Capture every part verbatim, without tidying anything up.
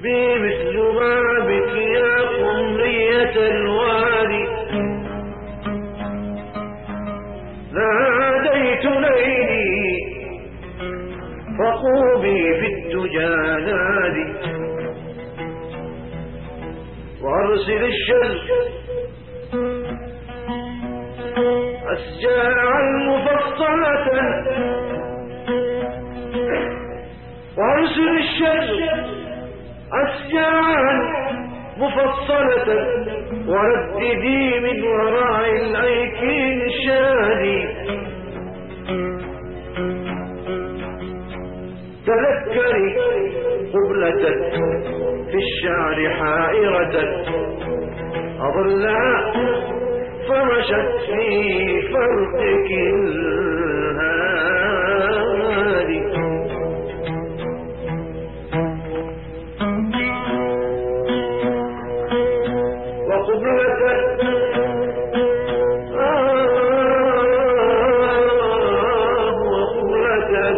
بي مثل ما بك يا قمرية الوادي. ناديت ليلي فقومي في الدجى نادي، وارسل الشمس أشجاعا مفصلة، وارسل الشمس أشجاعا مفصلة، ورددي من وراء الأيكين الشادي. تذكري قبلة في الشعر حائرة أظلها فمشت في فرقك الهادي. وقبلة آه وقبلة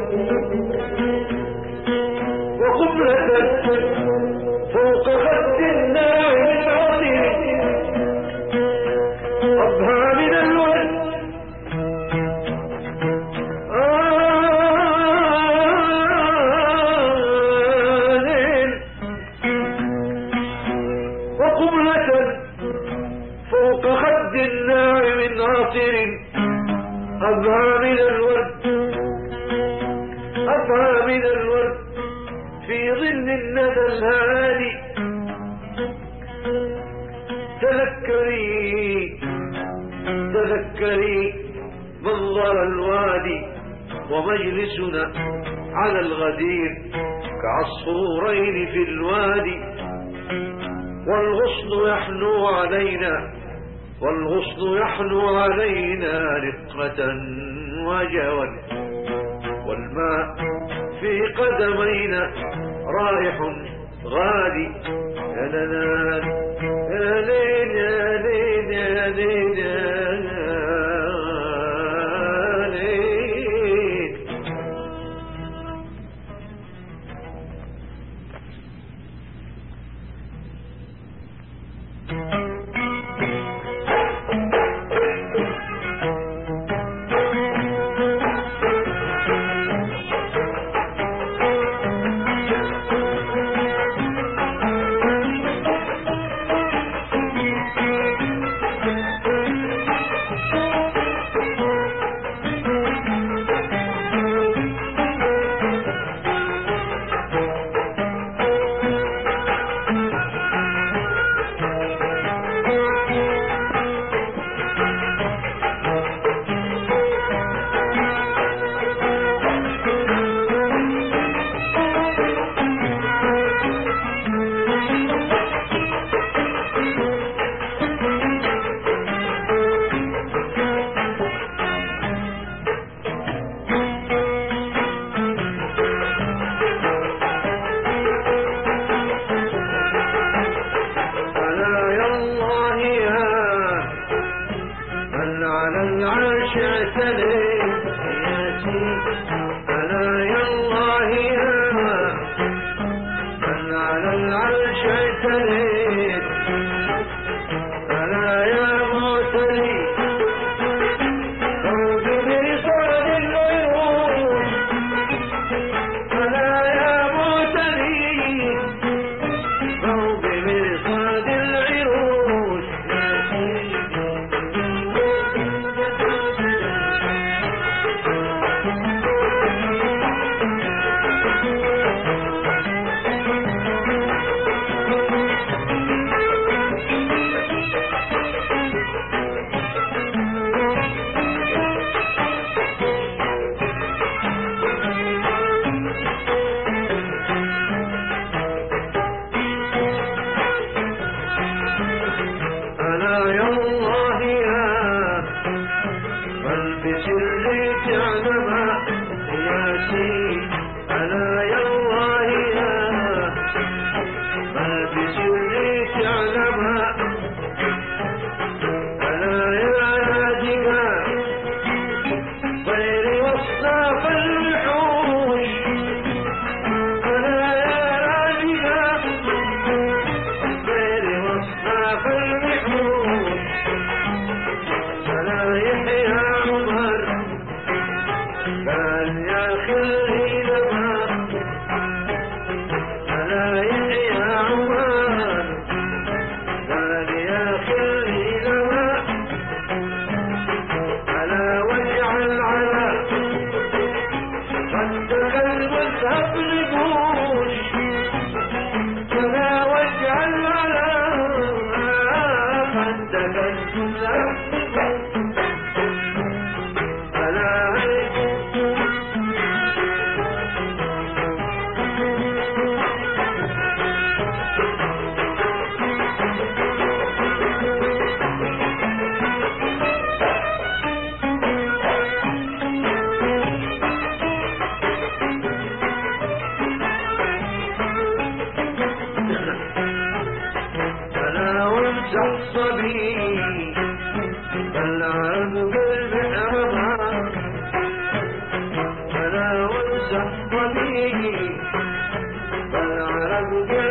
وقبلة فوق خد الناعم العظيم أضحى من الورد. آلين وقبلة فوق خد الناعم عاطر أضحى من الورد، أضحى من الورد في ظل الندى الهادي. تذكري تذكري منظر الوادي ومجلسنا على الغدير كعصفورين في الوادي. والغصن يحنو علينا والغصن يحنو علينا رقة وجوا، والماء في قدمينا رائح غادي. يا لنا يا لين يا لين يا لين يا لين. قال يا خلي لما ألا يحيى عمان، قال يا خلي لما ألا واجعل على خدك المذهب نقوش، ألا واجعل على خدك المذهب الصبي العرب بالبحر، فلا وانسى الصبي العرب